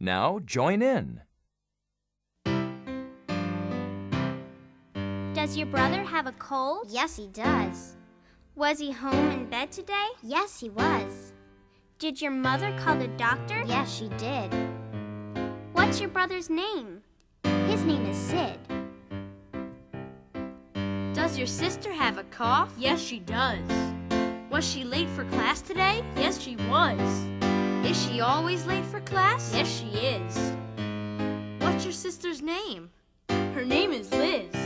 Now join in. Does your brother have a cold? Yes, he does. Was he home in bed today? Yes, he was. Did your mother call the doctor? Yes, she did. What's your brother's name? His name is Sid. Does your sister have a cough? Yes, she does. Was she late for class today? Yes, she was. Is she always late for class? Yes, she is. What's your sister's name? Her name is Liz.